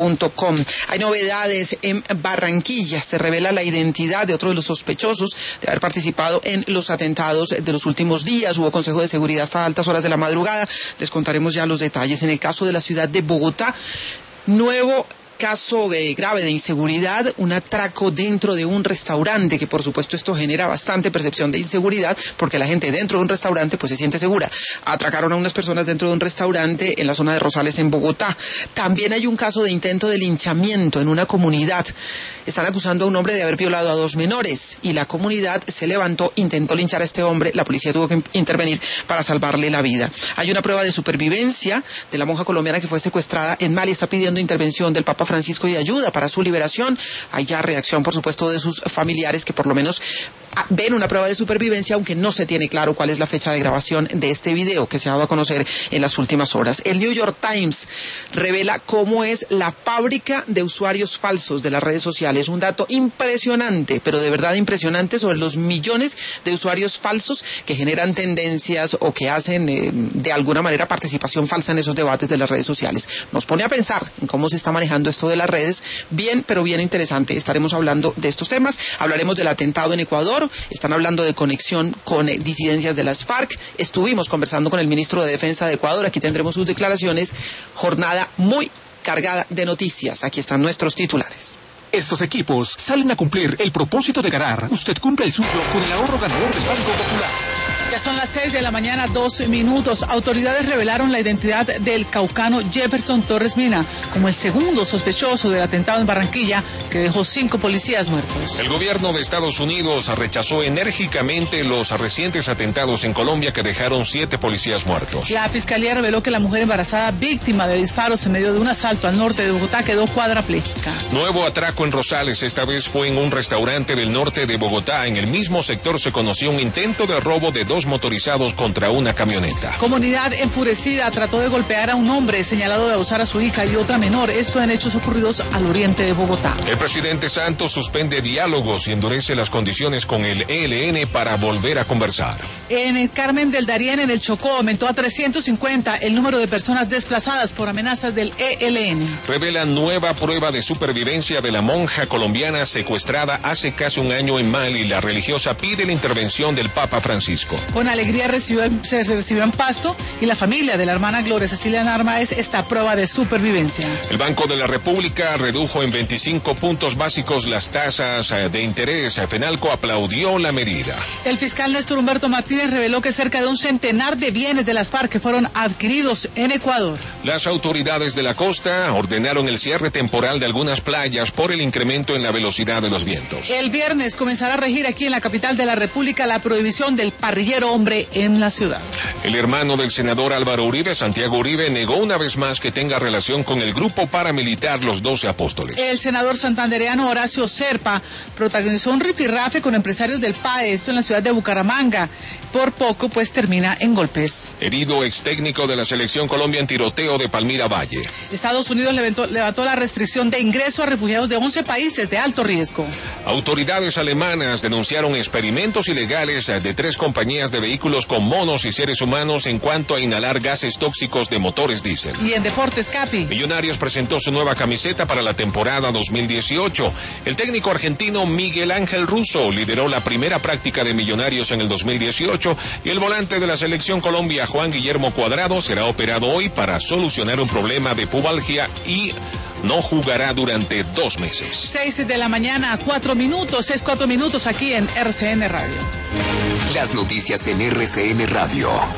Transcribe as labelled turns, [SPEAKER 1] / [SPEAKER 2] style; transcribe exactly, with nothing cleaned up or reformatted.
[SPEAKER 1] punto com. Hay novedades en Barranquilla. Se revela la identidad de otro de los sospechosos de haber participado en los atentados de los últimos días. Hubo consejo de seguridad hasta altas horas de la madrugada. Les contaremos ya los detalles. En el caso de la ciudad de Bogotá, nuevo caso eh, grave de inseguridad, un atraco dentro de un restaurante, que por supuesto esto genera bastante percepción de inseguridad, porque la gente dentro de un restaurante pues se siente segura. Atracaron a unas personas dentro de un restaurante en la zona de Rosales, en Bogotá. También hay un caso de intento de linchamiento en una comunidad. Están acusando a un hombre de haber violado a dos menores, y la comunidad se levantó, intentó linchar a este hombre. La policía tuvo que intervenir para salvarle la vida. Hay una prueba de supervivencia de la monja colombiana que fue secuestrada en Mali. Está pidiendo intervención del Papa Francisco y ayuda para su liberación. Hay ya reacción, por supuesto, de sus familiares, que por lo menos ven una prueba de supervivencia, aunque no se tiene claro cuál es la fecha de grabación de este video que se ha dado a conocer en las últimas horas. El New York Times revela cómo es la fábrica de usuarios falsos de las redes sociales. Un dato impresionante, pero de verdad impresionante, sobre los millones de usuarios falsos que generan tendencias o que hacen eh, de alguna manera participación falsa en esos debates de las redes sociales. Nos pone a pensar en cómo se está manejando esto de las redes. Bien, pero bien interesante. Estaremos hablando de estos temas. Hablaremos del atentado en Ecuador. Están hablando de conexión con eh, disidencias de las FARC. Estuvimos conversando con el ministro de Defensa de Ecuador. Aquí tendremos sus declaraciones. Jornada muy cargada de noticias. Aquí están nuestros titulares.
[SPEAKER 2] Estos equipos salen a cumplir el propósito de ganar. Usted cumple el suyo con el ahorro ganador del Banco Popular.
[SPEAKER 3] Ya son las seis de la mañana, doce minutos. Autoridades revelaron la identidad del caucano Jefferson Torres Mina como el segundo sospechoso del atentado en Barranquilla, que dejó cinco policías muertos.
[SPEAKER 4] El gobierno de Estados Unidos rechazó enérgicamente los recientes atentados en Colombia que dejaron siete policías muertos.
[SPEAKER 3] La fiscalía reveló que la mujer embarazada víctima de disparos en medio de un asalto al norte de Bogotá quedó cuadraplégica.
[SPEAKER 4] Nuevo atraco en Rosales, esta vez fue en un restaurante del norte de Bogotá. En el mismo sector se conoció un intento de robo de dos motorizados contra una camioneta.
[SPEAKER 3] Comunidad enfurecida trató de golpear a un hombre señalado de abusar a su hija y otra menor, esto en hechos ocurridos al oriente de Bogotá.
[SPEAKER 4] El presidente Santos suspende diálogos y endurece las condiciones con el E L N para volver a conversar.
[SPEAKER 3] En el Carmen del Darién, en el Chocó, aumentó a trescientos cincuenta el número de personas desplazadas por amenazas del E L N.
[SPEAKER 4] Revela nueva prueba de supervivencia de la monja colombiana secuestrada hace casi un año en Mali. La religiosa pide la intervención del Papa Francisco.
[SPEAKER 3] Con alegría recibió, se recibió en Pasto, y la familia de la hermana Gloria Cecilia Narváez esta prueba de supervivencia.
[SPEAKER 4] El Banco de la República redujo en veinticinco puntos básicos las tasas de interés. FENALCO aplaudió la medida.
[SPEAKER 3] El fiscal Néstor Humberto Martínez reveló que cerca de un centenar de bienes de las FARC que fueron adquiridos en Ecuador.
[SPEAKER 4] Las autoridades de la costa ordenaron el cierre temporal de algunas playas por el incremento en la velocidad de los vientos.
[SPEAKER 3] El viernes comenzará a regir aquí en la capital de la República la prohibición del parrillero hombre en la ciudad.
[SPEAKER 4] El hermano del senador Álvaro Uribe, Santiago Uribe, negó una vez más que tenga relación con el grupo paramilitar Los Doce Apóstoles.
[SPEAKER 3] El senador santandereano Horacio Serpa protagonizó un rifirrafe con empresarios del P A E, esto en la ciudad de Bucaramanga. Por poco, pues, termina en golpes.
[SPEAKER 4] Herido ex técnico de la Selección Colombia en tiroteo de Palmira Valle.
[SPEAKER 3] Estados Unidos levantó, levantó la restricción de ingreso a refugiados de once países de alto riesgo.
[SPEAKER 4] Autoridades alemanas denunciaron experimentos ilegales de tres compañías de vehículos con monos y seres humanos en cuanto a inhalar gases tóxicos de motores diésel.
[SPEAKER 3] Y en deportes, Capi.
[SPEAKER 4] Millonarios presentó su nueva camiseta para la temporada dos mil dieciocho. El técnico argentino Miguel Ángel Russo lideró la primera práctica de Millonarios en el dos mil dieciocho y el volante de la Selección Colombia, Juan Guillermo Cuadrado, será operado hoy para solucionar un problema de pubalgia y no jugará durante dos meses.
[SPEAKER 3] Seis de la mañana, cuatro minutos, es cuatro minutos aquí en R C N Radio.
[SPEAKER 2] Las noticias en R C N Radio.